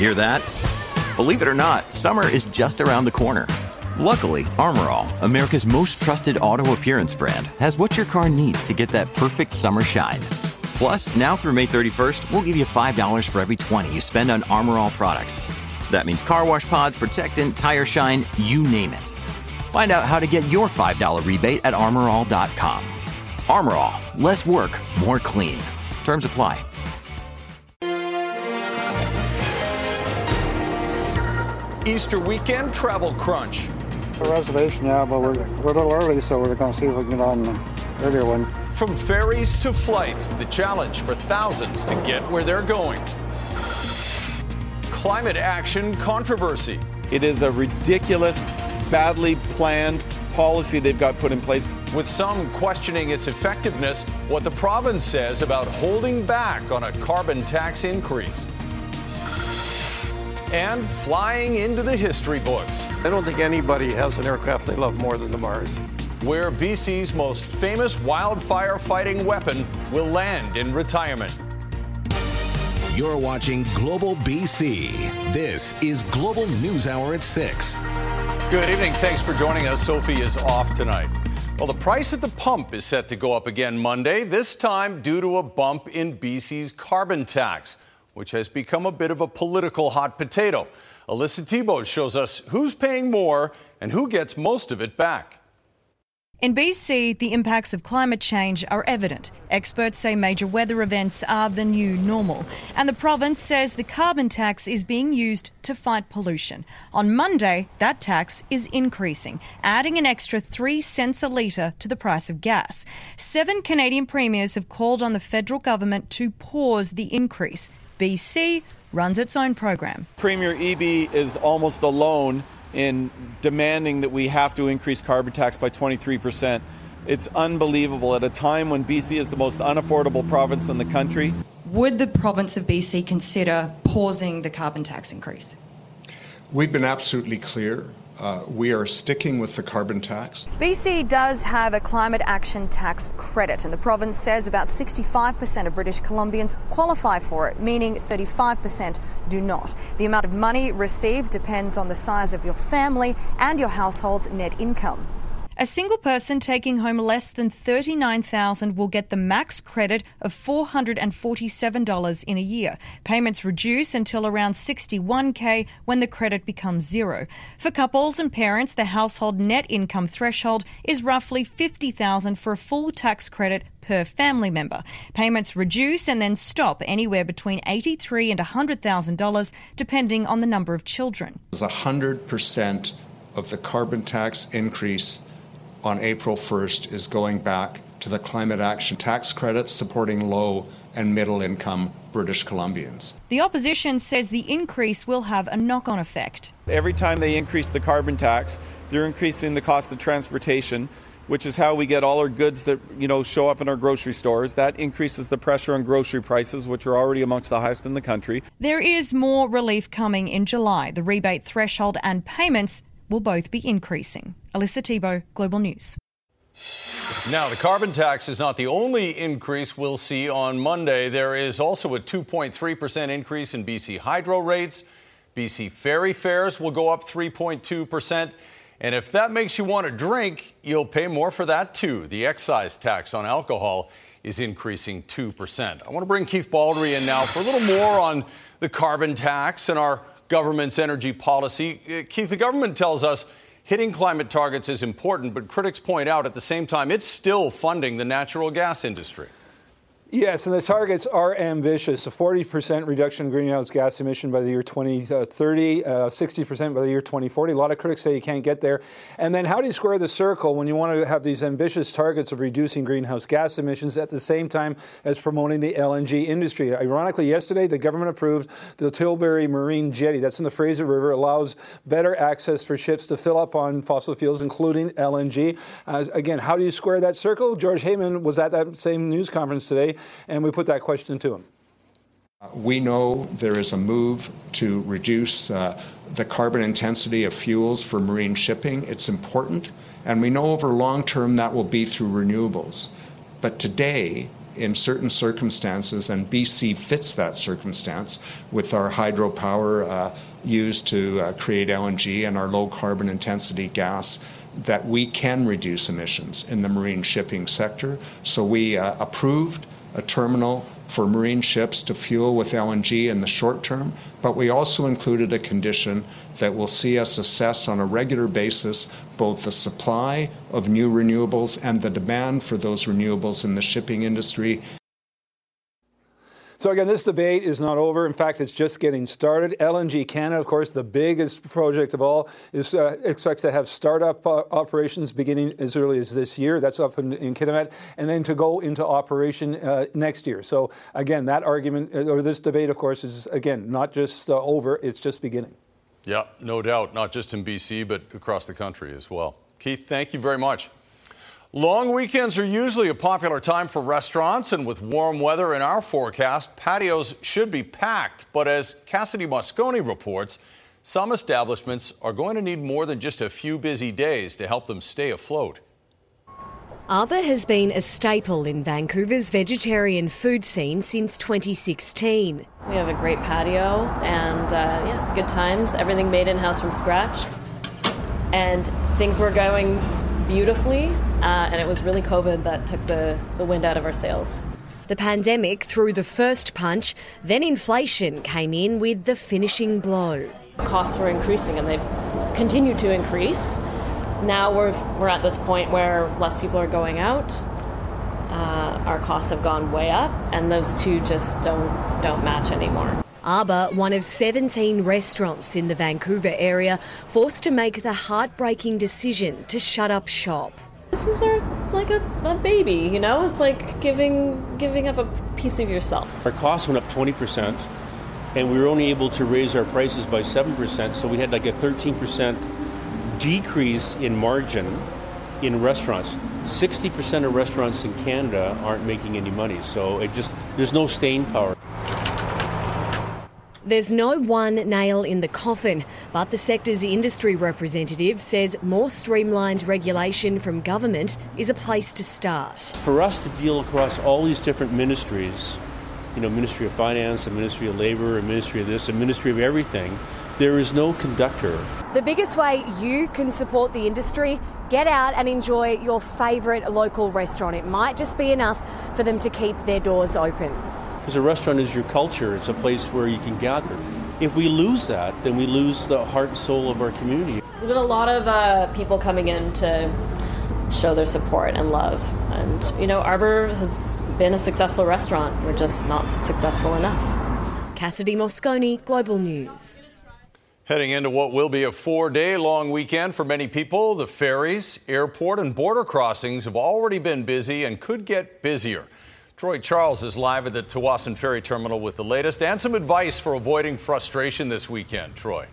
Hear that? Believe it or not, summer is just around the corner. Luckily, Armor All, America's most trusted auto appearance brand, has what your car needs to get that perfect summer shine. Plus, now through May 31st, we'll give you $5 for every $20 you spend on Armor All products. That means car wash pods, protectant, tire shine, you name it. Find out how to get your $5 rebate at armorall.com. Armor All, less work, more clean. Terms apply. Easter weekend travel crunch. A reservation, yeah, but we're a little early, so we're going to see if we can get on an earlier one. From ferries to flights, the challenge for thousands to get where they're going. Climate action controversy. It is a ridiculous, badly planned policy they've got put in place. With some questioning its effectiveness, what the province says about holding back on a carbon tax increase. And flying into the history books. I don't think anybody has an aircraft they love more than the Mars. Where BC's most famous wildfire fighting weapon will land in retirement. You're watching Global BC. This is Global News Hour at 6. Good evening. Thanks for joining us. Sophie is off tonight. Well, the price at the pump is set to go up again Monday, this time due to a bump in BC's carbon tax, which has become a bit of a political hot potato. Alyssa Thibault shows us who's paying more and who gets most of it back. In BC, the impacts of climate change are evident. Experts say major weather events are the new normal. And the province says the carbon tax is being used to fight pollution. On Monday, that tax is increasing, adding an extra 3 cents a litre to the price of gas. 7 Canadian premiers have called on the federal government to pause the increase. BC runs its own program. Premier Eby is almost alone in demanding that we have to increase carbon tax by 23%. It's unbelievable at a time when BC is the most unaffordable province in the country. Would the province of BC consider pausing the carbon tax increase? We've been absolutely clear. We are sticking with the carbon tax. BC does have a climate action tax credit, and the province says about 65% of British Columbians qualify for it, meaning 35% do not. The amount of money received depends on the size of your family and your household's net income. A single person taking home less than $39,000 will get the max credit of $447 in a year. Payments reduce until around $61,000 when the credit becomes zero. For couples and parents, the household net income threshold is roughly $50,000 for a full tax credit per family member. Payments reduce and then stop anywhere between $83,000 and $100,000 depending on the number of children. 100% of the carbon tax increase on April 1st is going back to the climate action tax credits supporting low and middle income British Columbians. The opposition says the increase will have a knock-on effect. Every time they increase the carbon tax, they're increasing the cost of transportation, which is how we get all our goods that, show up in our grocery stores. That increases the pressure on grocery prices, which are already amongst the highest in the country. There is more relief coming in July. The rebate threshold and payments will both be increasing. Alyssa Thibault, Global News. Now, the carbon tax is not the only increase we'll see on Monday. There is also a 2.3% increase in BC hydro rates. BC ferry fares will go up 3.2%. And if that makes you want to drink, you'll pay more for that too. The excise tax on alcohol is increasing 2%. I want to bring Keith Baldry in now for a little more on the carbon tax and our government's energy policy. Keith, the government tells us hitting climate targets is important, but critics point out at the same time it's still funding the natural gas industry. Yes, and the targets are ambitious. A 40% reduction in greenhouse gas emission by the year 2030, 60% by the year 2040. A lot of critics say you can't get there. And then how do you square the circle when you want to have these ambitious targets of reducing greenhouse gas emissions at the same time as promoting the LNG industry? Ironically, yesterday, the government approved the Tilbury Marine Jetty. That's in the Fraser River, allows better access for ships to fill up on fossil fuels, including LNG. Again, how do you square that circle? George Heyman was at that same news conference today, and we put that question to him. We know there is a move to reduce the carbon intensity of fuels for marine shipping. It's important, and we know over long term that will be through renewables. But today, in certain circumstances, and BC fits that circumstance with our hydropower used to create LNG and our low carbon intensity gas, that we can reduce emissions in the marine shipping sector. So we approved a terminal for marine ships to fuel with LNG in the short term, but we also included a condition that will see us assess on a regular basis both the supply of new renewables and the demand for those renewables in the shipping industry. So again, this debate is not over. In fact, it's just getting started. LNG Canada, of course, the biggest project of all, is expects to have startup operations beginning as early as this year. That's up in Kitimat, and then to go into operation next year. So again, that argument, or this debate, of course, is again not just over, it's just beginning. Yeah, no doubt, not just in BC, but across the country as well. Keith, thank you very much. Long weekends are usually a popular time for restaurants, and with warm weather in our forecast, patios should be packed. But as Cassidy Mosconi reports, some establishments are going to need more than just a few busy days to help them stay afloat. Arbor has been a staple in Vancouver's vegetarian food scene since 2016. We have a great patio and good times, everything made in-house from scratch. And things were going beautifully, and it was really COVID that took the wind out of our sails. The pandemic threw the first punch, then inflation came in with the finishing blow. Costs were increasing and they've continued to increase. Now we're at this point where less people are going out. Our costs have gone way up, and those two just don't match anymore. Arbor, one of 17 restaurants in the Vancouver area, forced to make the heartbreaking decision to shut up shop. This is like a baby, you know? It's like giving up a piece of yourself. Our costs went up 20%, and we were only able to raise our prices by 7%, so we had like a 13% decrease in margin in restaurants. 60% of restaurants in Canada aren't making any money, so there's no staying power. There's no one nail in the coffin, but the sector's industry representative says more streamlined regulation from government is a place to start. For us to deal across all these different ministries, Ministry of Finance, the Ministry of Labour, a Ministry of this, a Ministry of everything, there is no conductor. The biggest way you can support the industry, get out and enjoy your favourite local restaurant. It might just be enough for them to keep their doors open. Because a restaurant is your culture. It's a place where you can gather. If we lose that, then we lose the heart and soul of our community. There's been a lot of people coming in to show their support and love. And, Arbor has been a successful restaurant. We're just not successful enough. Cassidy Mosconi, Global News. Heading into what will be a 4-day long weekend for many people, the ferries, airport and border crossings have already been busy and could get busier. Troy Charles is live at the Tsawwassen Ferry Terminal with the latest and some advice for avoiding frustration this weekend. Troy.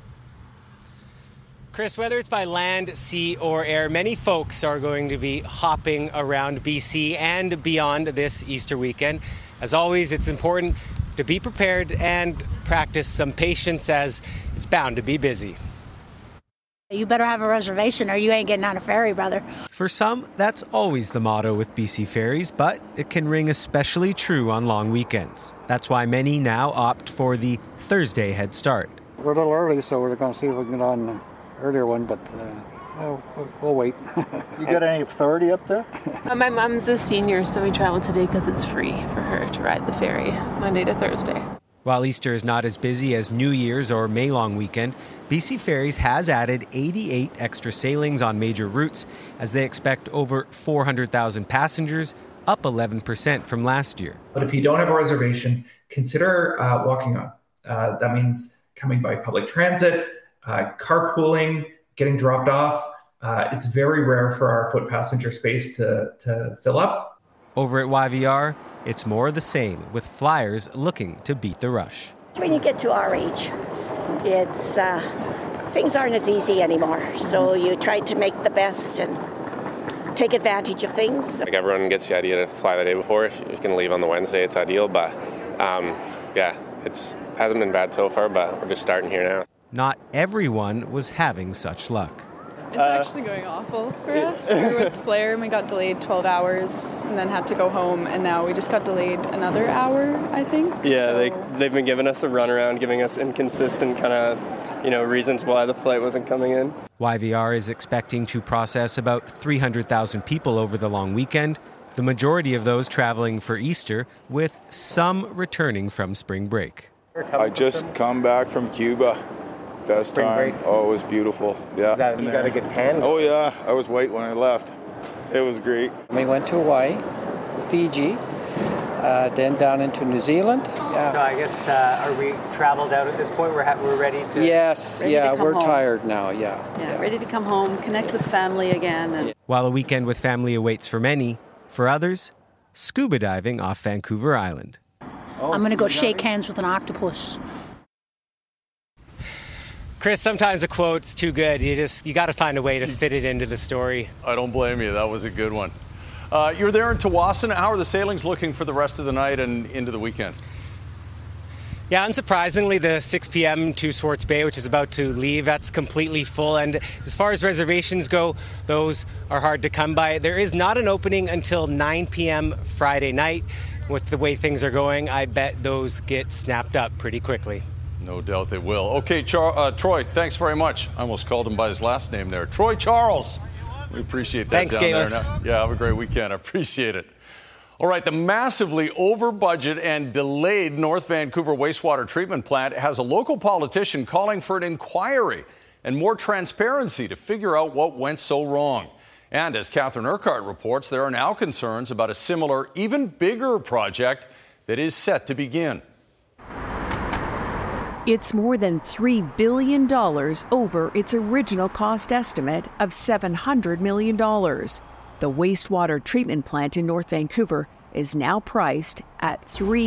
Chris, whether it's by land, sea or air, many folks are going to be hopping around BC and beyond this Easter weekend. As always, it's important to be prepared and practice some patience, as it's bound to be busy. You better have a reservation or you ain't getting on a ferry, brother. For some, that's always the motto with BC Ferries, but it can ring especially true on long weekends. That's why many now opt for the Thursday head start. We're a little early, so we're going to see if we can get on the earlier one, but we'll wait. You got any 30 up there? My mom's a senior, so we travel today because it's free for her to ride the ferry Monday to Thursday. While Easter is not as busy as New Year's or May long weekend, BC Ferries has added 88 extra sailings on major routes as they expect over 400,000 passengers, up 11% from last year. But if you don't have a reservation, consider walking on. That means coming by public transit, carpooling, getting dropped off. It's very rare for our foot passenger space to fill up. Over at YVR, it's more of the same, with flyers looking to beat the rush. When you get to our age, it's things aren't as easy anymore. So you try to make the best and take advantage of things. Like everyone gets the idea to fly the day before. If you can leave on the Wednesday, it's ideal. But it hasn't been bad so far, but we're just starting here now. Not everyone was having such luck. It's actually going awful for us. We were with Flair and we got delayed 12 hours and then had to go home, and now we just got delayed another hour, I think. Yeah, so. they've been giving us a runaround, giving us inconsistent kind of, reasons why the flight wasn't coming in. YVR is expecting to process about 300,000 people over the long weekend, the majority of those traveling for Easter, with some returning from spring break. I just come back from Cuba. Best Spring time. break? Oh, it was beautiful. Yeah. You got a good tan? Oh, yeah. I was white when I left. It was great. We went to Hawaii, Fiji, then down into New Zealand. Yeah. So I guess, are we traveled out at this point? We're ready to... Yes, ready to come we're home. Tired now, yeah. Ready to come home, connect with family again. And While a weekend with family awaits for many, for others, scuba diving off Vancouver Island. I'm going to go shake hands with an octopus. Chris, sometimes a quote's too good. You got to find a way to fit it into the story. I don't blame you. That was a good one. You're there in Tsawwassen. How are the sailings looking for the rest of the night and into the weekend? Yeah, unsurprisingly, the 6 p.m. to Swartz Bay, which is about to leave, that's completely full. And as far as reservations go, those are hard to come by. There is not an opening until 9 p.m. Friday night. With the way things are going, I bet those get snapped up pretty quickly. No doubt they will. Okay, Troy, thanks very much. I almost called him by his last name there. Troy Charles. We appreciate that. Thanks, down Gayless. there. Now, yeah, have a great weekend. I appreciate it. All right, the massively over budget and delayed North Vancouver wastewater treatment plant has a local politician calling for an inquiry and more transparency to figure out what went so wrong. And as Catherine Urquhart reports, there are now concerns about a similar, even bigger project that is set to begin. It's more than $3 billion over its original cost estimate of $700 million. The wastewater treatment plant in North Vancouver is now priced at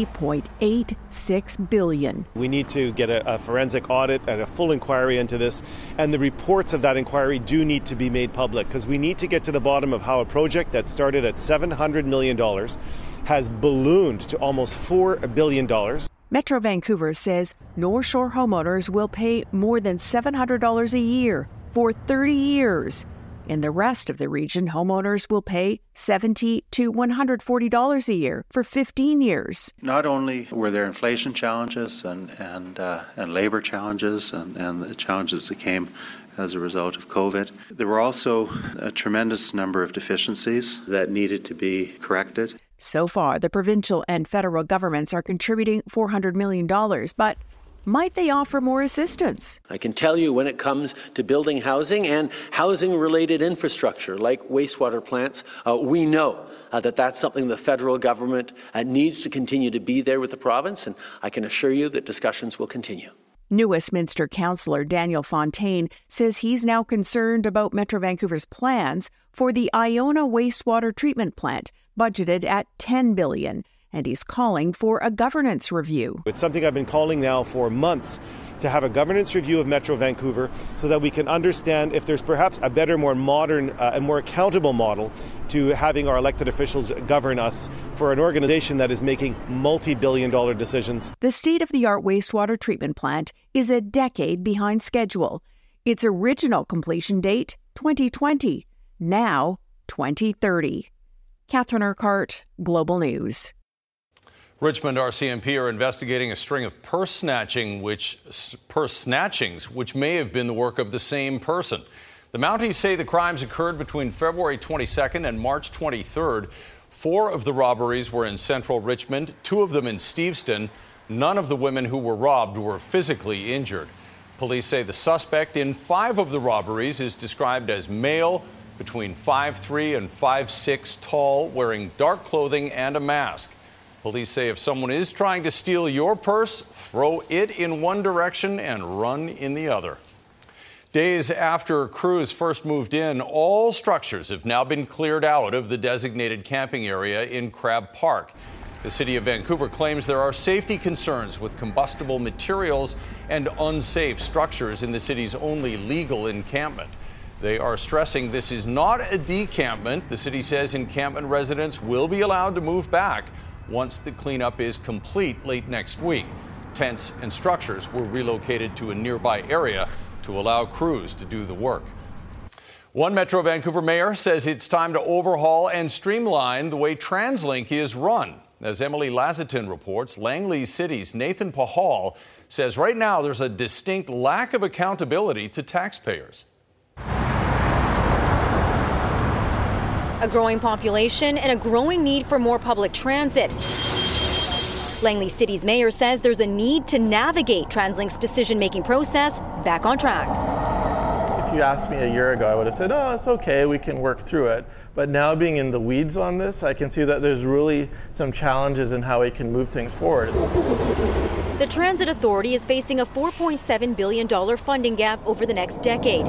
$3.86 billion. We need to get a forensic audit and a full inquiry into this, and the reports of that inquiry do need to be made public, because we need to get to the bottom of how a project that started at $700 million has ballooned to almost $4 billion. Metro Vancouver says North Shore homeowners will pay more than $700 a year for 30 years. In the rest of the region, homeowners will pay $70 to $140 a year for 15 years. Not only were there inflation challenges and labor challenges and the challenges that came as a result of COVID, there were also a tremendous number of deficiencies that needed to be corrected. So far, the provincial and federal governments are contributing $400 million, but might they offer more assistance? I can tell you when it comes to building housing and housing-related infrastructure like wastewater plants, we know that that's something the federal government needs to continue to be there with the province, and I can assure you that discussions will continue. New Westminster councillor Daniel Fontaine says he's now concerned about Metro Vancouver's plans for the Iona wastewater treatment plant, budgeted at $10 billion, and he's calling for a governance review. It's something I've been calling now for months, to have a governance review of Metro Vancouver so that we can understand if there's perhaps a better, more modern and more accountable model to having our elected officials govern us for an organization that is making multi-billion-dollar decisions. The state-of-the-art wastewater treatment plant is a decade behind schedule. Its original completion date, 2020. Now, 2030. Catherine Urquhart, Global News. Richmond RCMP are investigating a string of purse snatchings, which may have been the work of the same person. The Mounties say the crimes occurred between February 22nd and March 23rd. 4 of the robberies were in central Richmond, 2 of them in Steveston. None of the women who were robbed were physically injured. Police say the suspect in 5 of the robberies is described as male, between 5'3" and 5'6" tall, wearing dark clothing and a mask. Police say if someone is trying to steal your purse, throw it in one direction and run in the other. Days after crews first moved in, all structures have now been cleared out of the designated camping area in Crab Park. The City of Vancouver claims there are safety concerns with combustible materials and unsafe structures in the city's only legal encampment. They are stressing this is not a decampment. The city says encampment residents will be allowed to move back once the cleanup is complete late next week. Tents and structures were relocated to a nearby area to allow crews to do the work. One Metro Vancouver mayor says it's time to overhaul and streamline the way TransLink is run. As Emily Lazatin reports, Langley City's Nathan Pahal says right now there's a distinct lack of accountability to taxpayers. A growing population and a growing need for more public transit. Langley City's mayor says there's a need to navigate TransLink's decision-making process back on track. If you asked me a year ago, I would have said, oh, it's okay, we can work through it. But now being in the weeds on this, I can see that there's really some challenges in how we can move things forward. The Transit Authority is facing a $4.7 billion funding gap over the next decade.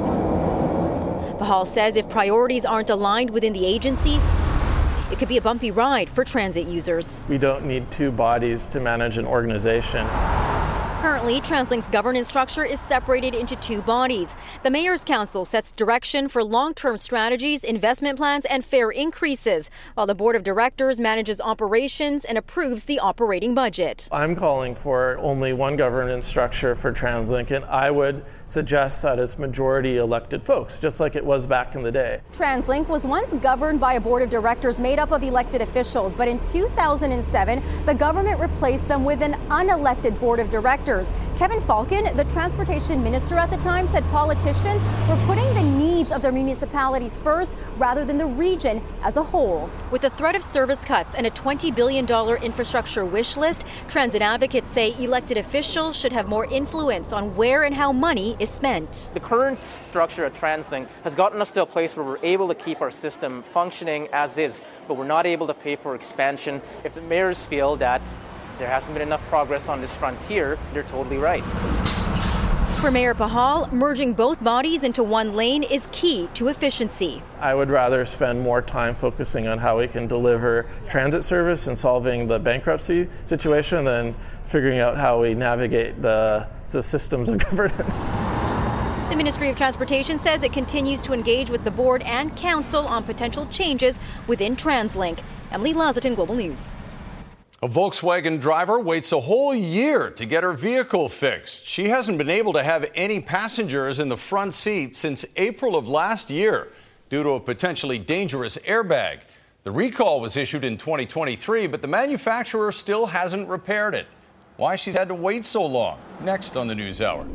Pahal says if priorities aren't aligned within the agency, it could be a bumpy ride for transit users. We don't need two bodies to manage an organization. Currently, TransLink's governance structure is separated into two bodies. The Mayor's Council sets direction for long-term strategies, investment plans, and fare increases, while the Board of Directors manages operations and approves the operating budget. I'm calling for only one governance structure for TransLink, and I would suggest that it's majority elected folks, just like it was back in the day. TransLink was once governed by a Board of Directors made up of elected officials, but in 2007, the government replaced them with an unelected Board of Directors. Kevin Falcon, the transportation minister at the time, said politicians were putting the needs of their municipalities first rather than the region as a whole. With the threat of service cuts and a $20 billion infrastructure wish list, transit advocates say elected officials should have more influence on where and how money is spent. The current structure at TransLink has gotten us to a place where we're able to keep our system functioning as is, but we're not able to pay for expansion. If the mayors feel that there hasn't been enough progress on this frontier, they're totally right. For Mayor Pahal, merging both bodies into one lane is key to efficiency. I would rather spend more time focusing on how we can deliver transit service and solving the bankruptcy situation than figuring out how we navigate the systems of governance. The Ministry of Transportation says it continues to engage with the board and council on potential changes within TransLink. Emily Lazatin, Global News. A Volkswagen driver waits a whole year to get her vehicle fixed. She hasn't been able to have any passengers in the front seat since April of last year due to a potentially dangerous airbag. The recall was issued in 2023, but the manufacturer still hasn't repaired it. Why she's had to wait so long? Next on the NewsHour.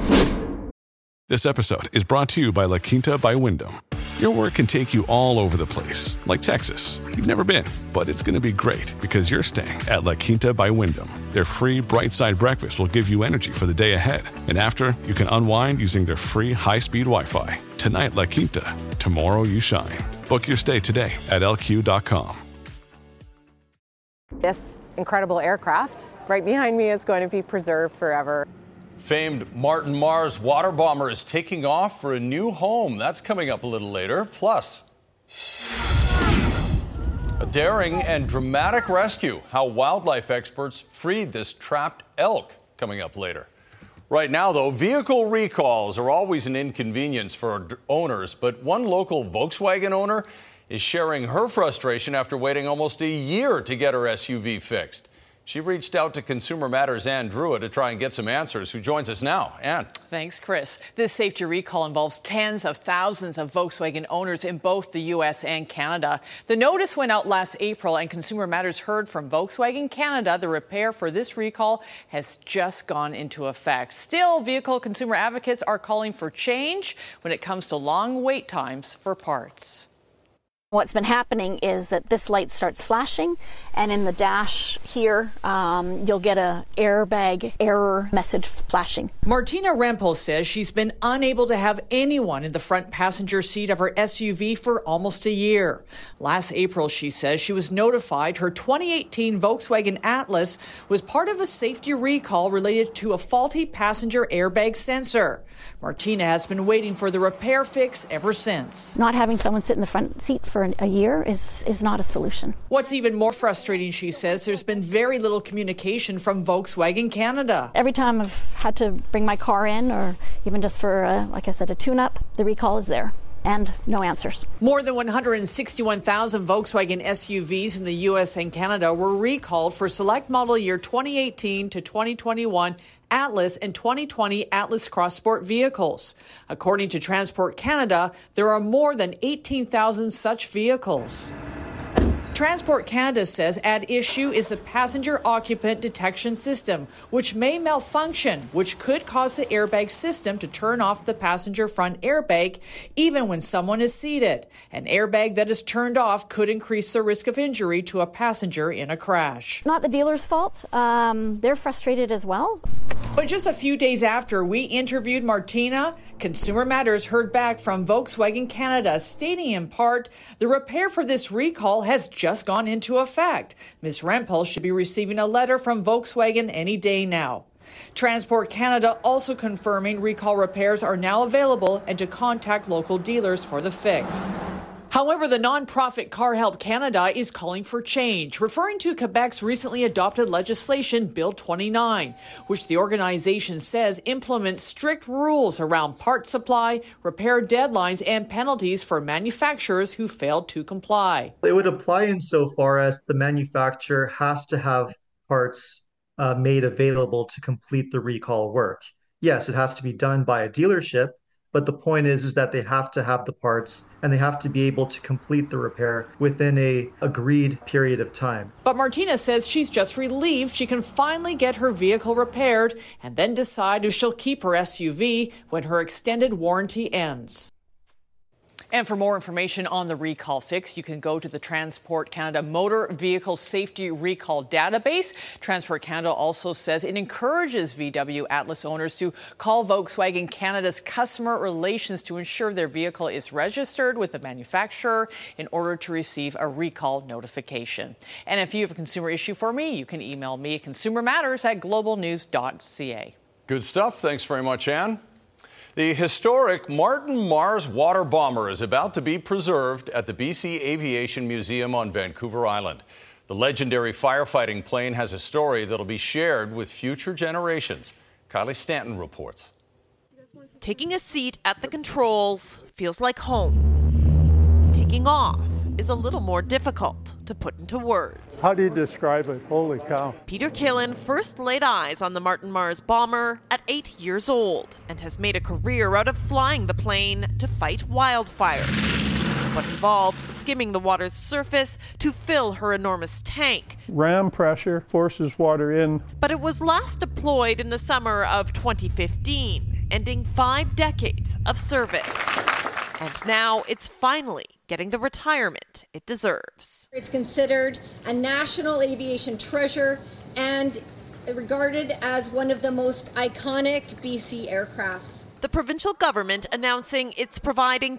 This episode is brought to you by La Quinta by Wyndham. Your work can take you all over the place, like Texas. You've never been, but it's going to be great because you're staying at La Quinta by Wyndham. Their free Bright Side breakfast will give you energy for the day ahead. And after, you can unwind using their free high-speed Wi-Fi. Tonight, La Quinta. Tomorrow, you shine. Book your stay today at lq.com. This incredible aircraft right behind me is going to be preserved forever. Famed Martin Mars water bomber is taking off for a new home. That's coming up a little later. Plus, a daring and dramatic rescue. How wildlife experts freed this trapped elk. Coming up later. Right now, though, vehicle recalls are always an inconvenience for owners. But one local Volkswagen owner is sharing her frustration after waiting almost a year to get her SUV fixed. She reached out to Consumer Matters' Ann Drua to try and get some answers, who joins us now. Ann. Thanks, Chris. This safety recall involves tens of thousands of Volkswagen owners in both the U.S. and Canada. The notice went out last April, and Consumer Matters heard from Volkswagen Canada the repair for this recall has just gone into effect. Still, vehicle consumer advocates are calling for change when it comes to long wait times for parts. What's been happening is that this light starts flashing, and in the dash here, you'll get a airbag error message flashing. Martina Rempel says she's been unable to have anyone in the front passenger seat of her SUV for almost a year. Last April, she says she was notified her 2018 Volkswagen Atlas was part of a safety recall related to a faulty passenger airbag sensor. Martina has been waiting for the repair fix ever since. Not having someone sit in the front seat for a year is not a solution. What's even more frustrating, she says, there's been very little communication from Volkswagen Canada. Every time I've had to bring my car in, or even just for, like I said, a tune-up, the recall is there. And no answers. More than 161,000 Volkswagen SUVs in the U.S. and Canada were recalled for select model year 2018 to 2021 Atlas, and 2020 Atlas Cross Sport vehicles. According to Transport Canada, there are more than 18,000 such vehicles. Transport Canada says at issue is the passenger occupant detection system, which may malfunction, which could cause the airbag system to turn off the passenger front airbag even when someone is seated. An airbag that is turned off could increase the risk of injury to a passenger in a crash. Not the dealer's fault. They're frustrated as well. But just a few days after we interviewed Martina, Consumer Matters heard back from Volkswagen Canada, stating in part, the repair for this recall has just gone into effect. Ms. Rempel should be receiving a letter from Volkswagen any day now. Transport Canada also confirming recall repairs are now available and to contact local dealers for the fix. However, the nonprofit Car Help Canada is calling for change, referring to Quebec's recently adopted legislation, Bill 29, which the organization says implements strict rules around part supply, repair deadlines, and penalties for manufacturers who failed to comply. It would apply insofar as the manufacturer has to have parts made available to complete the recall work. Yes, it has to be done by a dealership, but the point is that they have to have the parts and they have to be able to complete the repair within a agreed period of time. But Martina says she's just relieved she can finally get her vehicle repaired and then decide if she'll keep her SUV when her extended warranty ends. And for more information on the recall fix, you can go to the Transport Canada Motor Vehicle Safety Recall Database. Transport Canada also says it encourages VW Atlas owners to call Volkswagen Canada's customer relations to ensure their vehicle is registered with the manufacturer in order to receive a recall notification. And if you have a consumer issue for me, you can email me at consumermatters@globalnews.ca. Good stuff. Thanks very much, Anne. The historic Martin Mars water bomber is about to be preserved at the BC Aviation Museum on Vancouver Island. The legendary firefighting plane has a story that'll be shared with future generations. Kylie Stanton reports. Taking a seat at the controls feels like home. Taking off is a little more difficult to put into words. How do you describe it? Holy cow. Peter Killen first laid eyes on the Martin Mars bomber at 8 years old and has made a career out of flying the plane to fight wildfires. What involved skimming the water's surface to fill her enormous tank. Ram pressure forces water in. But it was last deployed in the summer of 2015, ending 5 decades of service. And now it's finally getting the retirement it deserves. It's considered a national aviation treasure and regarded as one of the most iconic BC aircrafts. The provincial government announcing it's providing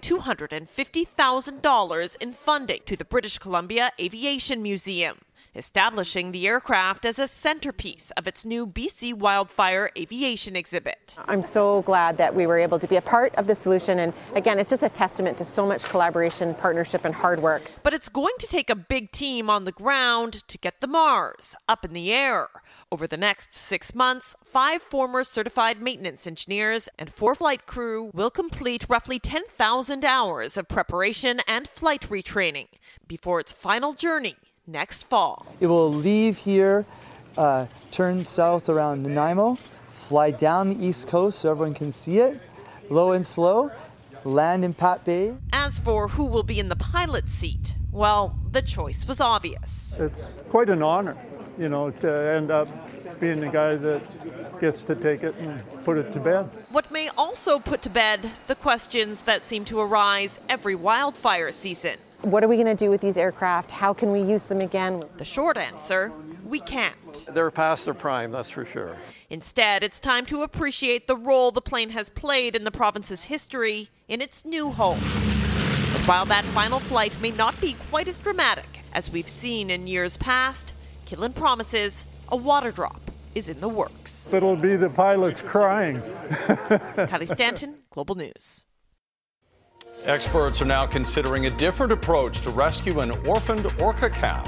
$250,000 in funding to the British Columbia Aviation Museum, establishing the aircraft as a centerpiece of its new BC Wildfire Aviation exhibit. I'm so glad that we were able to be a part of the solution. And again, it's just a testament to so much collaboration, partnership, and hard work. But it's going to take a big team on the ground to get the Mars up in the air. Over the next 6 months, 5 former certified maintenance engineers and 4 flight crew will complete roughly 10,000 hours of preparation and flight retraining before its final journey next fall. It will leave here, turn south around Nanaimo, fly down the east coast so everyone can see it, low and slow, land in Pat Bay. As for who will be in the pilot's seat, well, the choice was obvious. It's quite an honor, to end up being the guy that gets to take it and put it to bed. What may also put to bed the questions that seem to arise every wildfire season. What are we going to do with these aircraft? How can we use them again? The short answer, we can't. They're past their prime, that's for sure. Instead, it's time to appreciate the role the plane has played in the province's history in its new home. But while that final flight may not be quite as dramatic as we've seen in years past, Killen promises a water drop is in the works. It'll be the pilots crying. Kylie Stanton, Global News. Experts are now considering a different approach to rescue an orphaned orca calf.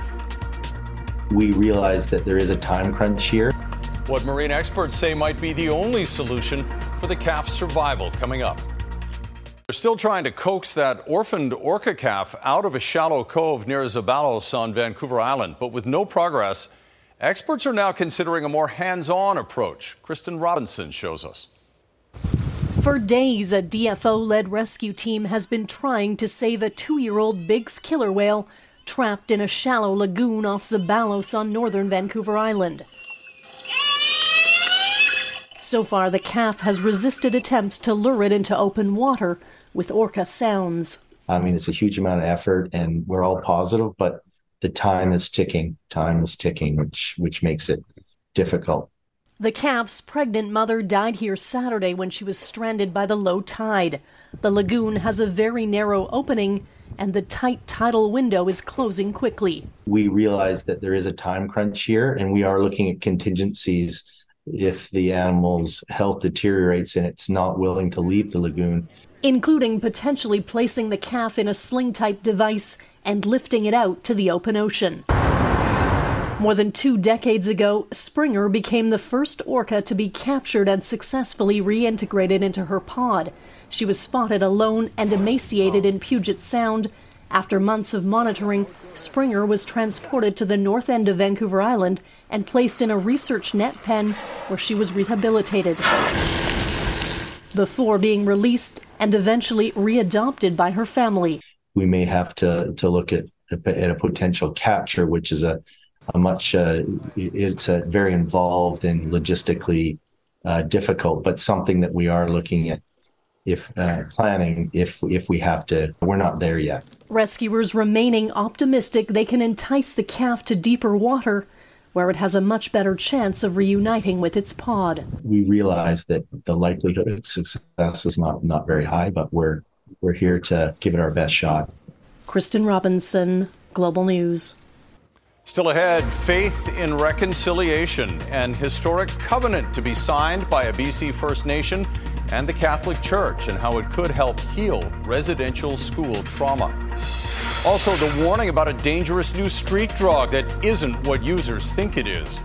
We realize that there is a time crunch here. What marine experts say might be the only solution for the calf's survival coming up. They're still trying to coax that orphaned orca calf out of a shallow cove near Zabalos on Vancouver Island, but with no progress Experts are now considering a more hands-on approach. Kristen Robinson shows us. For days, a DFO-led rescue team has been trying to save a 2-year-old Biggs killer whale trapped in a shallow lagoon off Zeballos on northern Vancouver Island. So far, the calf has resisted attempts to lure it into open water with orca sounds. I mean, it's a huge amount of effort, and we're all positive, but the time is ticking, which makes it difficult. The calf's pregnant mother died here Saturday when she was stranded by the low tide. The lagoon has a very narrow opening, and the tight tidal window is closing quickly. We realize that there is a time crunch here, and we are looking at contingencies if the animal's health deteriorates and it's not willing to leave the lagoon, including potentially placing the calf in a sling-type device and lifting it out to the open ocean. More than 2 decades ago, Springer became the first orca to be captured and successfully reintegrated into her pod. She was spotted alone and emaciated in Puget Sound. After months of monitoring, Springer was transported to the north end of Vancouver Island and placed in a research net pen where she was rehabilitated, before being released and eventually readopted by her family. We may have to look at a potential capture, which is it's very involved and logistically difficult, but something that we are looking at planning if we have to. We're not there yet. Rescuers remaining optimistic they can entice the calf to deeper water, where it has a much better chance of reuniting with its pod. We realize that the likelihood of success is not very high, but we're here to give it our best shot. Kristen Robinson, Global News. Still ahead, faith in reconciliation and historic covenant to be signed by a BC First Nation and the Catholic Church, and how it could help heal residential school trauma. Also, the warning about a dangerous new street drug that isn't what users think it is.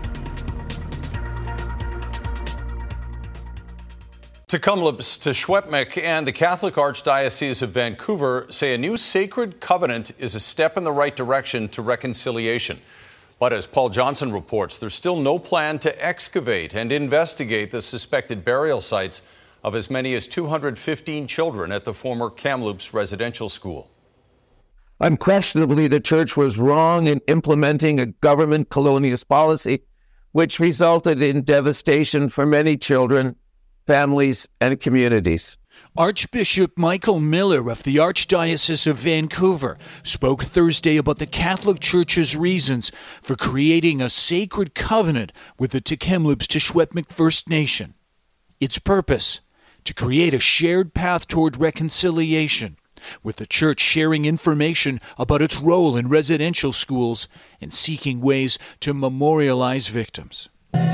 Tk'emlúps te Secwépemc and the Catholic Archdiocese of Vancouver say a new sacred covenant is a step in the right direction to reconciliation. But as Paul Johnson reports, there's still no plan to excavate and investigate the suspected burial sites of as many as 215 children at the former Kamloops residential school. Unquestionably, the church was wrong in implementing a government colonialist policy, which resulted in devastation for many children, families, and communities. Archbishop Michael Miller of the Archdiocese of Vancouver spoke Thursday about the Catholic Church's reasons for creating a sacred covenant with the Tk'emlúps te Secwépemc First Nation. Its purpose, to create a shared path toward reconciliation, with the Church sharing information about its role in residential schools and seeking ways to memorialize victims.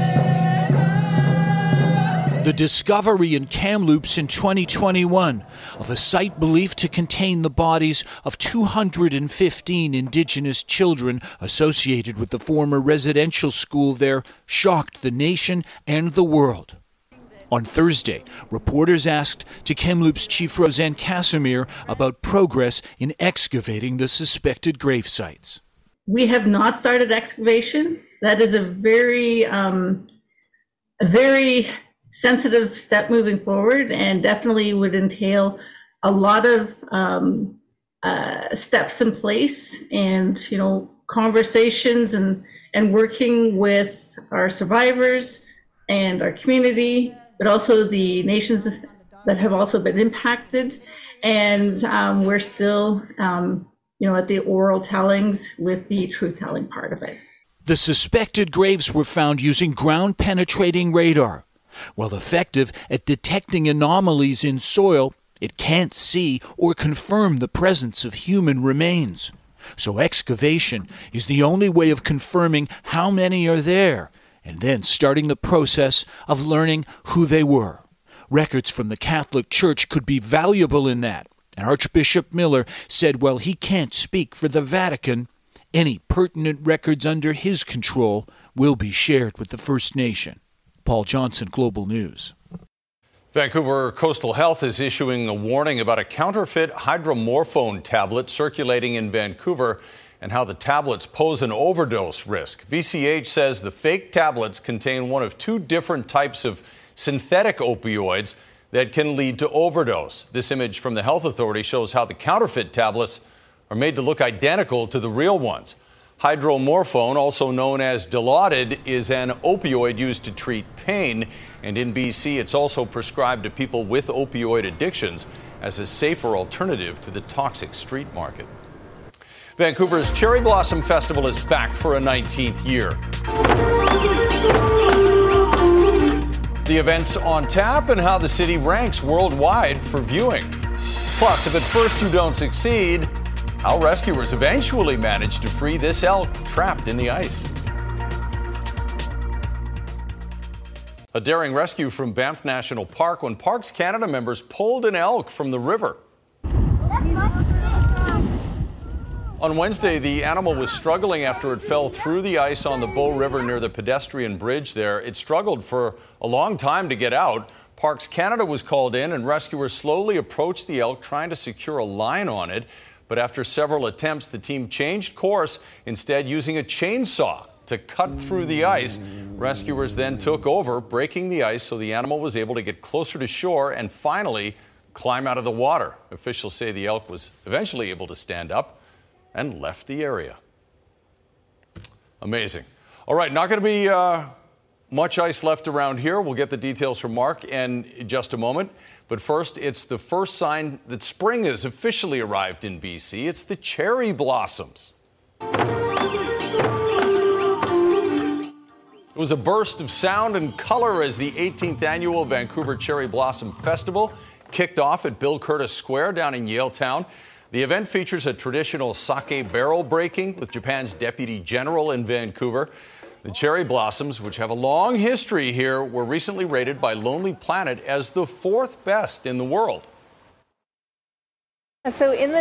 The discovery in Kamloops in 2021 of a site believed to contain the bodies of 215 Indigenous children associated with the former residential school there shocked the nation and the world. On Thursday, reporters asked Tk'emlúps Chief Roseanne Casimir about progress in excavating the suspected grave sites. We have not started excavation. That is a very sensitive step moving forward, and definitely would entail a lot of steps in place, and conversations and working with our survivors and our community, but also the nations that have also been impacted. And we're still at the oral tellings with the truth-telling part of it. The suspected graves were found using ground-penetrating radar. While effective at detecting anomalies in soil, it can't see or confirm the presence of human remains. So excavation is the only way of confirming how many are there, and then starting the process of learning who they were. Records from the Catholic Church could be valuable in that. And Archbishop Miller said while he can't speak for the Vatican, any pertinent records under his control will be shared with the First Nation. Paul Johnson, Global News. Vancouver Coastal Health is issuing a warning about a counterfeit hydromorphone tablet circulating in Vancouver and how the tablets pose an overdose risk. VCH says the fake tablets contain one of two different types of synthetic opioids that can lead to overdose. This image from the health authority shows how the counterfeit tablets are made to look identical to the real ones. Hydromorphone, also known as Dilaudid, is an opioid used to treat pain. And in BC, it's also prescribed to people with opioid addictions as a safer alternative to the toxic street market. Vancouver's Cherry Blossom Festival is back for a 19th year. The event's on tap and how the city ranks worldwide for viewing. Plus, if at first you don't succeed, how rescuers eventually managed to free this elk trapped in the ice. A daring rescue from Banff National Park when Parks Canada members pulled an elk from the river. On Wednesday, the animal was struggling after it fell through the ice on the Bow River near the pedestrian bridge there. It struggled for a long time to get out. Parks Canada was called in and rescuers slowly approached the elk, trying to secure a line on it. But after several attempts, the team changed course, instead using a chainsaw to cut through the ice. Rescuers then took over, breaking the ice so the animal was able to get closer to shore and finally climb out of the water. Officials say the elk was eventually able to stand up and left the area. Amazing. All right, not going to be much ice left around here. We'll get the details from Mark in just a moment. But first, it's the first sign that spring has officially arrived in BC. It's the cherry blossoms. It was a burst of sound and color as the 18th annual Vancouver Cherry Blossom Festival kicked off at Bill Curtis Square down in Yaletown. The event features a traditional sake barrel breaking with Japan's Deputy General in Vancouver. The cherry blossoms, which have a long history here, were recently rated by Lonely Planet as the 4th best in the world. So in the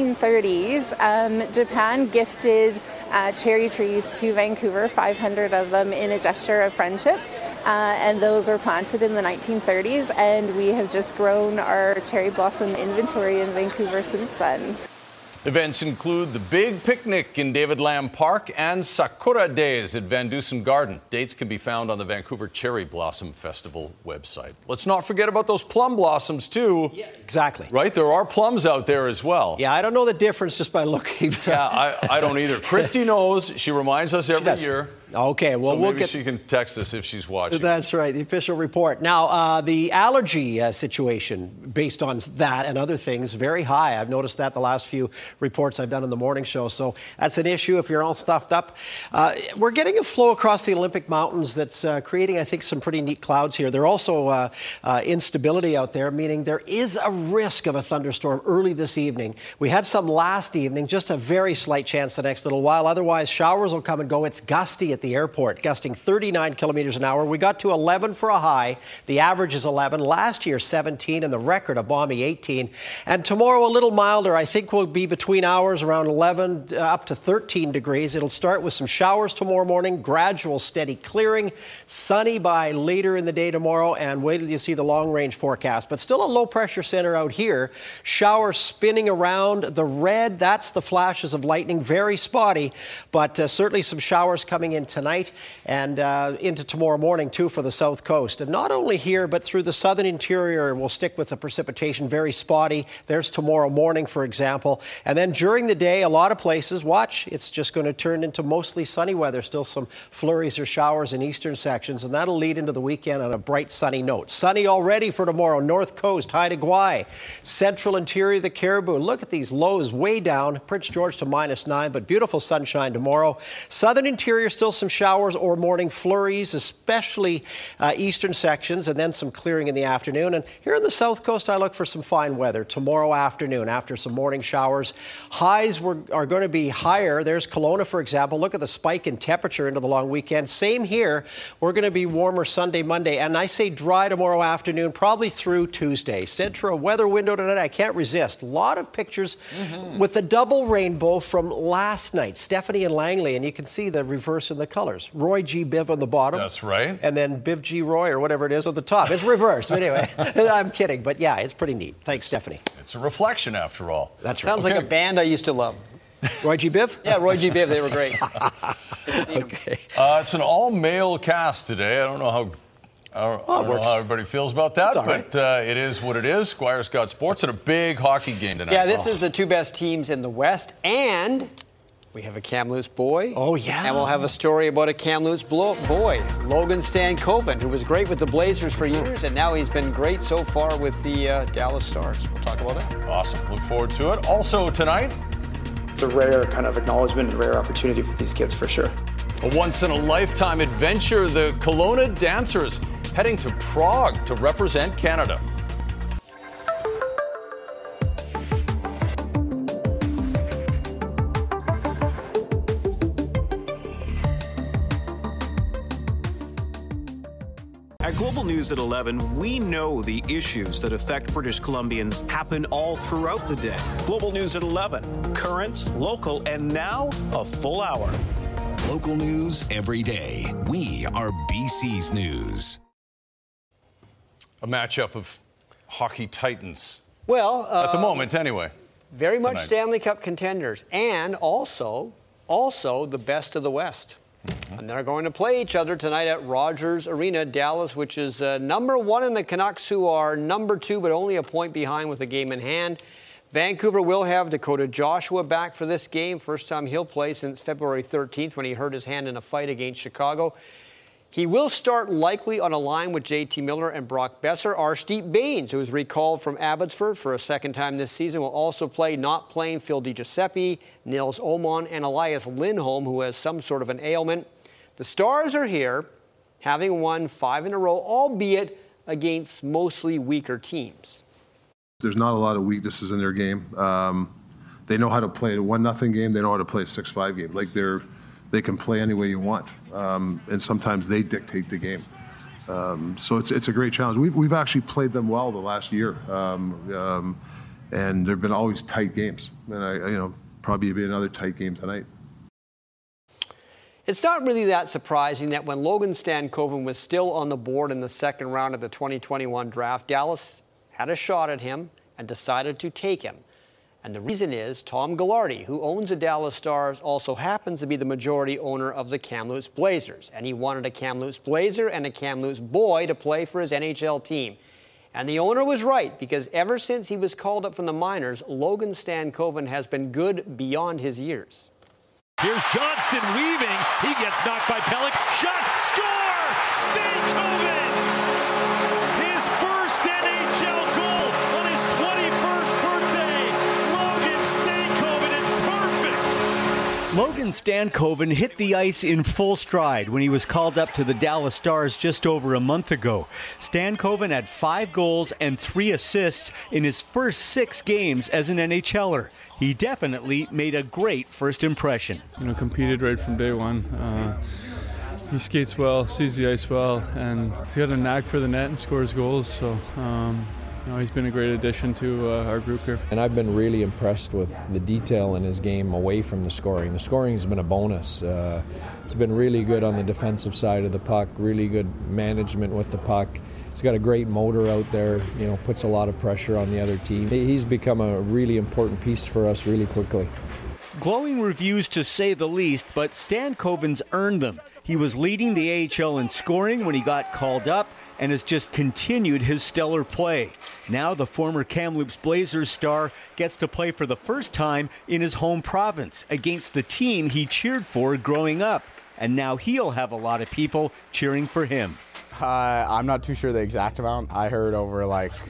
1930s, Japan gifted cherry trees to Vancouver, 500 of them in a gesture of friendship. And those were planted in the 1930s, and we have just grown our cherry blossom inventory in Vancouver since then. Events include the Big Picnic in David Lamb Park and Sakura Days at Van Dusen Garden. Dates can be found on the Vancouver Cherry Blossom Festival website. Let's not forget about those plum blossoms, too. Yeah, exactly. Right? There are plums out there as well. Yeah, I don't know the difference just by looking. Yeah, I don't either. Christy knows. She reminds us every year. Okay, well, so maybe she can text us if she's watching. That's right, the official report. Now, the allergy situation, based on that and other things, very high. I've noticed that the last few reports I've done on the morning show. So that's an issue if you're all stuffed up. We're getting a flow across the Olympic Mountains that's creating, I think, some pretty neat clouds here. There are also instability out there, meaning there is a risk of a thunderstorm early this evening. We had some last evening, just a very slight chance the next little while. Otherwise, showers will come and go. It's gusty at the airport, gusting 39 kilometers an hour. We got to 11 for a high. The average is 11. Last year, 17, and the record, a balmy 18. And tomorrow, a little milder. I think we'll be between hours around 11 up to 13 degrees. It'll start with some showers tomorrow morning, gradual steady clearing, sunny by later in the day tomorrow, and wait till you see the long-range forecast. But still a low-pressure center out here. Showers spinning around. The red, that's the flashes of lightning. Very spotty, but certainly some showers coming in tonight and into tomorrow morning, too, for the south coast. And not only here, but through the southern interior, we'll stick with the precipitation, very spotty. There's tomorrow morning, for example. And then during the day, a lot of places, watch, it's just going to turn into mostly sunny weather. Still some flurries or showers in eastern sections, and that'll lead into the weekend on a bright, sunny note. Sunny already for tomorrow, north coast, Haida Gwaii, central interior, the Caribou. Look at these lows way down. Prince George to -9, but beautiful sunshine tomorrow. Southern interior, still some showers or morning flurries, especially eastern sections, and then some clearing in the afternoon. And here on the south coast, I look for some fine weather tomorrow afternoon after some morning showers. Highs are going to be higher. There's Kelowna, for example. Look at the spike in temperature into the long weekend. Same here. We're going to be warmer Sunday, Monday, and I say dry tomorrow afternoon, probably through Tuesday. Central weather window tonight, I can't resist. A lot of pictures with the double rainbow from last night. Stephanie and Langley, and you can see the reverse in the colors. Roy G. Biv on the bottom. That's right. And then Biv G. Roy, or whatever it is, on the top. It's reversed. But anyway, I'm kidding. But yeah, it's pretty neat. Thanks, Stephanie. It's a reflection, after all. That's right. Sounds like a band I used to love. Roy G. Biv? Yeah, Roy G. Biv. They were great. Okay. It's an all-male cast today. I don't know how everybody feels about that, but it is what it is. Squire's got sports and a big hockey game tonight. Yeah, this is the two best teams in the West, and we have a Kamloops boy. Oh, yeah. And we'll have a story about a Kamloops boy, Logan Stankoven, who was great with the Blazers for years, and now he's been great so far with the Dallas Stars. We'll talk about that. Awesome. Look forward to it. Also tonight, it's a rare kind of acknowledgement and rare opportunity for these kids for sure. A once-in-a-lifetime adventure, the Kelowna Dancers heading to Prague to represent Canada. At Global News at 11, we know the issues that affect British Columbians happen all throughout the day. Global News at 11, current, local, and now a full hour. Local news every day. We are BC's News. A matchup of hockey titans. Well, at the moment, anyway. Very much Stanley Cup contenders, and also the best of the West. And they're going to play each other tonight at Rogers Arena, Dallas, which is number one, in the Canucks, who are number two, but only a point behind with a game in hand. Vancouver will have Dakota Joshua back for this game. First time he'll play since February 13th when he hurt his hand in a fight against Chicago. He will start likely on a line with JT Miller and Brock Besser. Arshdeep Bains, who was recalled from Abbotsford for a second time this season, will also play. Not playing Phil DiGiuseppe, Nils Åman, and Elias Lindholm, who has some sort of an ailment. The Stars are here, having won 5 in a row, albeit against mostly weaker teams. There's not a lot of weaknesses in their game. They know how to play a 1-0 game. They know how to play a 6-5 game. Like they can play any way you want, and sometimes they dictate the game. So it's a great challenge. We've actually played them well the last year, and there've been always tight games. And probably be another tight game tonight. It's not really that surprising that when Logan Stankoven was still on the board in the second round of the 2021 draft, Dallas had a shot at him and decided to take him. And the reason is Tom Gaglardi, who owns the Dallas Stars, also happens to be the majority owner of the Kamloops Blazers. And he wanted a Kamloops Blazer and a Kamloops boy to play for his NHL team. And the owner was right, because ever since he was called up from the minors, Logan Stankoven has been good beyond his years. Here's Johnston weaving. He gets knocked by Pelech. Shot, score! Stankoven! His first NHL goal on his 21st birthday. Logan Stankoven is perfect. Logan Stankoven hit the ice in full stride when he was called up to the Dallas Stars just over a month ago. Stankoven had 5 goals and 3 assists in his first 6 games as an NHLer. He definitely made a great first impression. Competed right from day one. He skates well, sees the ice well, and he's got a knack for the net and scores goals. So, he's been a great addition to our group here. And I've been really impressed with the detail in his game away from the scoring. The scoring has been a bonus. He's been really good on the defensive side of the puck, really good management with the puck. He's got a great motor out there, puts a lot of pressure on the other team. He's become a really important piece for us really quickly. Glowing reviews to say the least, but Stankoven's earned them. He was leading the AHL in scoring when he got called up and has just continued his stellar play. Now the former Kamloops Blazers star gets to play for the first time in his home province against the team he cheered for growing up. And now he'll have a lot of people cheering for him. I'm not too sure the exact amount. I heard over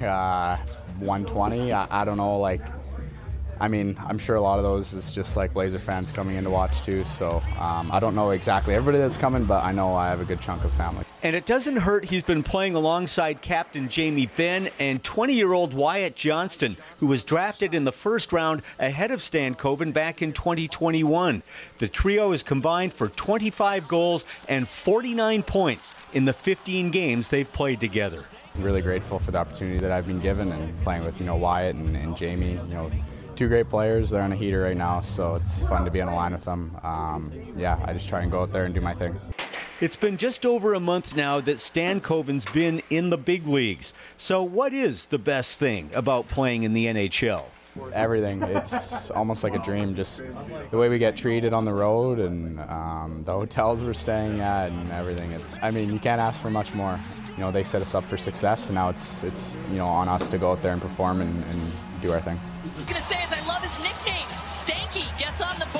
120. I don't know, I'm sure a lot of those is just Blazer fans coming in to watch too. So I don't know exactly everybody that's coming, but I know I have a good chunk of family. And it doesn't hurt he's been playing alongside captain Jamie Benn and 20-year-old Wyatt Johnston, who was drafted in the first round ahead of Stankoven back in 2021. The trio is combined for 25 goals and 49 points in the 15 games they've played together. I'm really grateful for the opportunity that I've been given and playing with Wyatt and Jamie. 2 great players. They're on a heater right now, so it's fun to be on the line with them. I just try and go out there and do my thing. It's been just over a month now that Stankoven's been in the big leagues. So what is the best thing about playing in the NHL? everything. It's almost like a dream, just the way we get treated on the road and the hotels we're staying at and everything. You can't ask for much more. They set us up for success, and now it's on us to go out there and perform and do our thing. I was going to say is I love his nickname. Stanky gets on the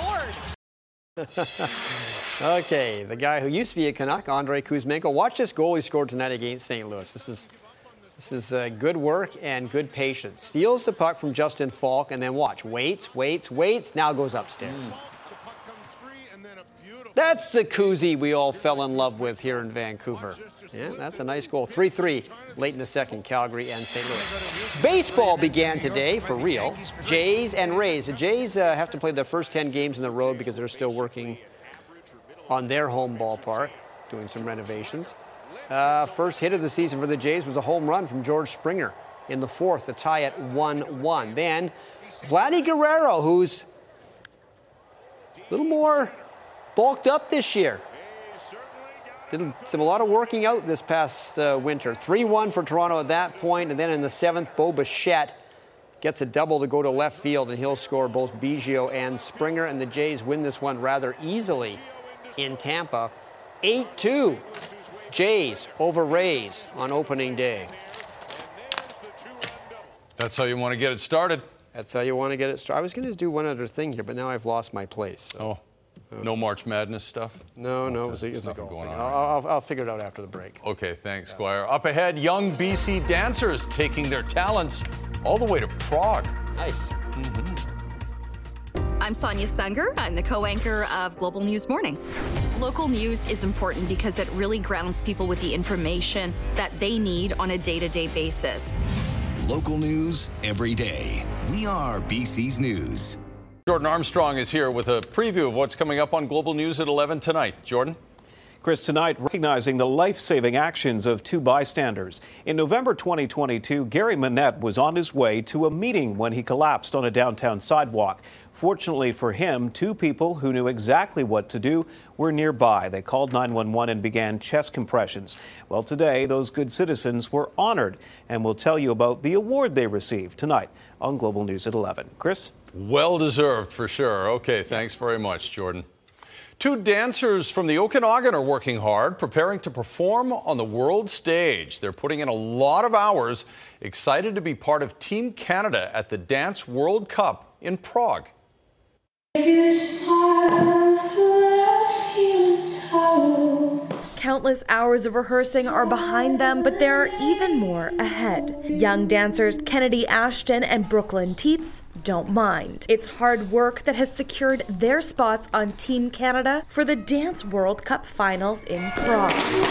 board. Okay, the guy who used to be a Canuck, Andrei Kuzmenko. Watch this goal he scored tonight against St. Louis. This is good work and good patience. Steals the puck from Justin Falk and then waits, now goes upstairs. That's the Kuzi we all fell in love with here in Vancouver. Yeah, that's a nice goal. 3-3 late in the second, Calgary and St. Louis. Baseball began today for real. Jays and Rays. The Jays have to play their first 10 games on the road because they're still working on their home ballpark, doing some renovations. First hit of the season for the Jays was a home run from George Springer in the fourth, the tie at 1-1. Then Vladdy Guerrero, who's a little more bulked up this year. Did a lot of working out this past winter. 3-1 for Toronto at that point, and then in the seventh, Bo Bichette gets a double to go to left field, and he'll score both Biggio and Springer, and the Jays win this one rather easily in Tampa. 8-2. Jays over Rays on opening day. That's how you want to get it started. That's how you want to get it started. I was going to do one other thing here, but now I've lost my place. So. No March Madness stuff? No, it's a goal thing. I'll figure it out after the break. Okay, thanks, Squire. Up ahead, young BC dancers taking their talents all the way to Prague. Nice. Mm-hmm. I'm Sonia Sunger. I'm the co-anchor of Global News Morning. Local news is important because it really grounds people with the information that they need on a day-to-day basis. Local news every day. We are BC's News. Jordan Armstrong is here with a preview of what's coming up on Global News at 11 tonight. Jordan? Chris, tonight, recognizing the life-saving actions of two bystanders. In November 2022, Gary Manette was on his way to a meeting when he collapsed on a downtown sidewalk. Fortunately for him, two people who knew exactly what to do were nearby. They called 911 and began chest compressions. Well, today, those good citizens were honored, and we'll tell you about the award they received tonight on Global News at 11. Chris? Well-deserved, for sure. Okay, thanks very much, Jordan. Two dancers from the Okanagan are working hard, preparing to perform on the world stage. They're putting in a lot of hours, excited to be part of Team Canada at the Dance World Cup in Prague. Countless hours of rehearsing are behind them, but there are even more ahead. Young dancers Kennedy Ashton and Brooklyn Teets don't mind. It's hard work that has secured their spots on Team Canada for the Dance World Cup Finals in Prague.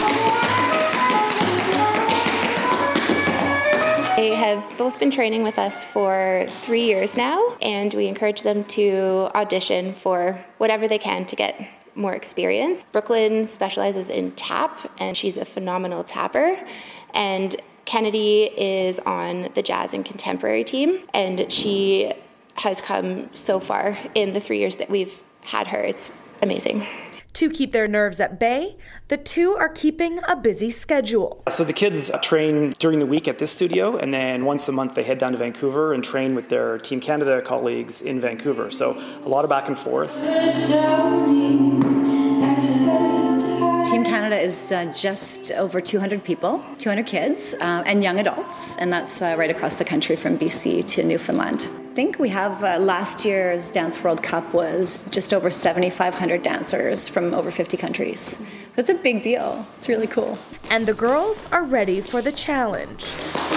They have both been training with us for 3 years now, and we encourage them to audition for whatever they can to get more experience. Brooklyn specializes in tap, and she's a phenomenal tapper. And Kennedy is on the jazz and contemporary team, and she has come so far in the 3 years that we've had her. It's amazing. To keep their nerves at bay, the two are keeping a busy schedule. So the kids train during the week at this studio, and then once a month they head down to Vancouver and train with their Team Canada colleagues in Vancouver. So a lot of back and forth. Team Canada is just over 200 people, 200 kids, and young adults, and that's right across the country from BC to Newfoundland. I think we have last year's Dance World Cup was just over 7,500 dancers from over 50 countries. That's a big deal. It's really cool. And the girls are ready for the challenge.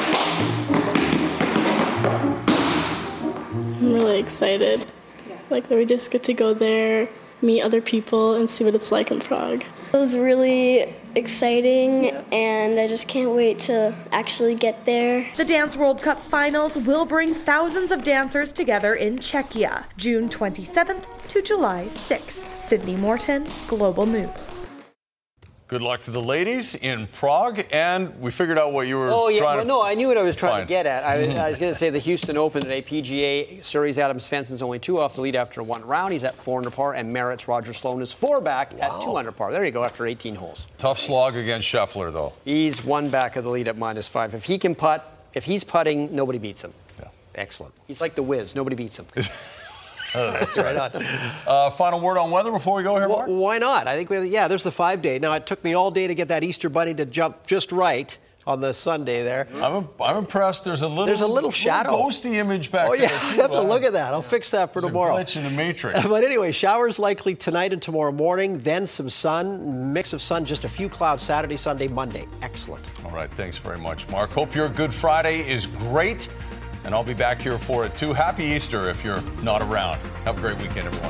I'm really excited. Like that we just get to go there, meet other people, and see what it's like in Prague. It was really exciting, and I just can't wait to actually get there. The Dance World Cup Finals will bring thousands of dancers together in Czechia, June 27th to July 6th. Sydney Morton, Global News. Good luck to the ladies in Prague, and we figured out what you were I knew what I was trying to get at. I was going to say the Houston Open today, PGA Series, Adam Svensson's only 2 off the lead after one round. He's at 4 under par, and Merritt's Roger Sloan is 4 back at 2 under par. There you go, after 18 holes. Tough slog against Scheffler, though. He's 1 back of the lead at -5. If he can putt, if he's putting, nobody beats him. Yeah. Excellent. He's like the Wiz. Nobody beats him. That's right on. Final word on weather before we go here, Mark? Why not? I think there's the 5-day. Now, it took me all day to get that Easter bunny to jump just right on the Sunday there. I'm impressed. There's a little shadow. Ghosty image back there. Oh, yeah. I have to look at that. I'll fix that for tomorrow. It's a glitch in the matrix. But anyway, showers likely tonight and tomorrow morning, then some sun, mix of sun, just a few clouds Saturday, Sunday, Monday. Excellent. All right. Thanks very much, Mark. Hope your Good Friday is great. And I'll be back here for it, too. Happy Easter if you're not around. Have a great weekend, everyone.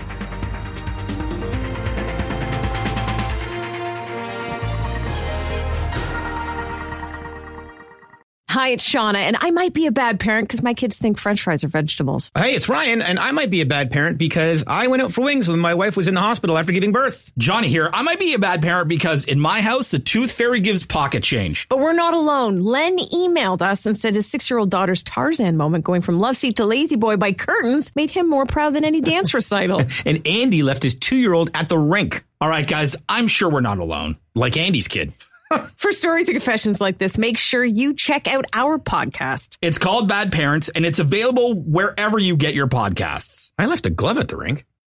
Hi, it's Shauna, and I might be a bad parent because my kids think French fries are vegetables. Hey, it's Ryan, and I might be a bad parent because I went out for wings when my wife was in the hospital after giving birth. Johnny here. I might be a bad parent because in my house, the tooth fairy gives pocket change. But we're not alone. Len emailed us and said his 6-year-old daughter's Tarzan moment going from love seat to lazy boy by curtains made him more proud than any dance recital. And Andy left his 2-year-old at the rink. All right, guys, I'm sure we're not alone. Like Andy's kid. For stories and confessions like this, make sure you check out our podcast. It's called Bad Parents, and it's available wherever you get your podcasts. I left a glove at the rink.